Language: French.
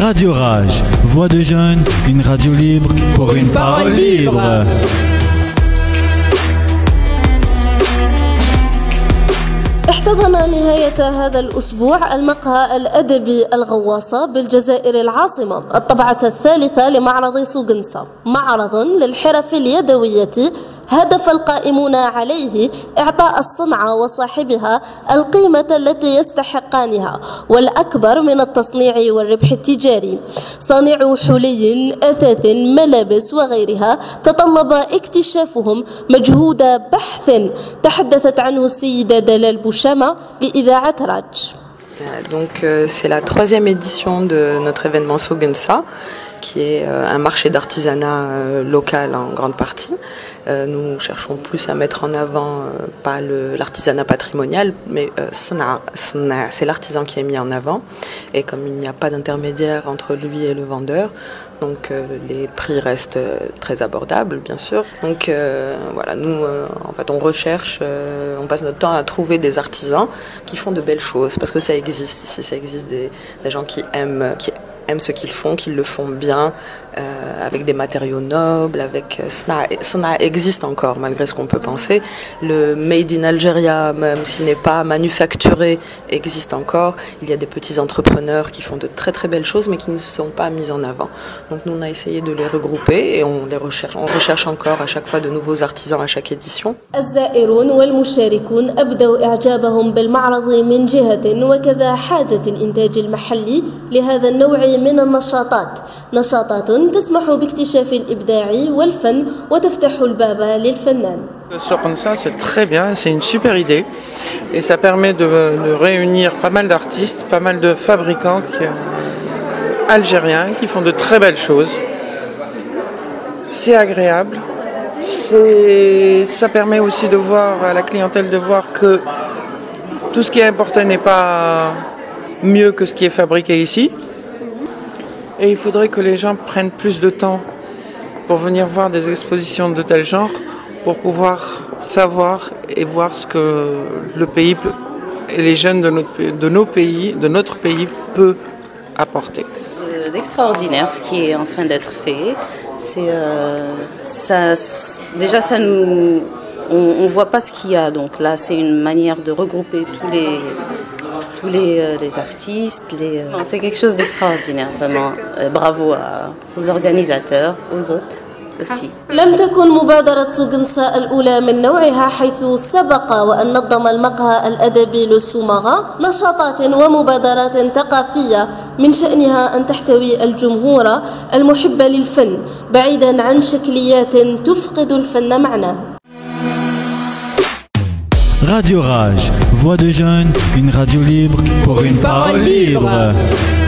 Radio Rage, voix de jeunes, une radio libre pour une parole libre. احتضن نهاية هذا الأسبوع المقهى الأدبي الغواصة بالجزائر العاصمة الطبعة الثالثة لمعرض سوغنسا، معرض للحرف اليدوية هدف القائمون عليه إعطاء الصنعة وصاحبها القيمة التي يستحقانها والأكبر من التصنيع والربح التجاري. صانعو حلي، أثاث، ملابس وغيرها تطلب اكتشافهم مجهود بحث تحدثت عنه السيدة دلال بوشامة لإذاعة راج. Donc c'est la 3e édition de notre événement Sogensa, qui est un marché d'artisanat local en grande partie. Nous cherchons plus à mettre en avant pas l'artisanat patrimonial, mais c'est l'artisan qui est mis en avant. Et comme il n'y a pas d'intermédiaire entre lui et le vendeur, donc les prix restent très abordables, bien sûr. Donc voilà, nous en fait on recherche, on passe notre temps à trouver des artisans qui font de belles choses, parce que ça existe ici, ça existe des gens qui aiment ce qu'ils font, qu'ils le font bien, avec des matériaux nobles, avec ça existe encore malgré ce qu'on peut penser. Le Made in Algeria, même s'il n'est pas manufacturé, existe encore. Il y a des petits entrepreneurs qui font de très très belles choses mais qui ne sont pas mis en avant. Donc nous on a essayé de les regrouper et on recherche encore à chaque fois de nouveaux artisans à chaque édition. الزائرون والمشاركون أبدوا إعجابهم بالمعرض من جهة وكذا حاجة الإنتاج المحلي لهذا النوع من النشاطات، نشاطات تسمح باكتشاف الإبداع والفن وتفتح الباب للفنان. Ça c'est très bien, c'est une super idée et ça permet de réunir pas mal d'artistes, pas mal de fabricants algériens qui font de très belles choses. C'est agréable, ça permet aussi de voir à la clientèle de voir que tout ce qui est importé n'est pas mieux que ce qui est fabriqué ici. Et il faudrait que les gens prennent plus de temps pour venir voir des expositions de tel genre, pour pouvoir savoir et voir ce que le pays peut, et les jeunes de notre pays peut apporter. D'extraordinaire ce qui est en train d'être fait. On voit pas ce qu'il y a, donc là c'est une manière de regrouper tous les artistes, c'est quelque chose d'extraordinaire, vraiment. Bravo aux organisateurs, aux hôtes aussi. لم تكن مبادرة سوغنسا الأولى من نوعها، حيث سبق وأن نظم المقهى الأدبي للسومغة نشاطات ومبادرات ثقافية من شأنها أن تحتوي الجمهور المحب للفن بعيدا عن شكليات تفقد الفن معناه. Radio Rage, voix de jeunes, une radio libre pour une parole libre.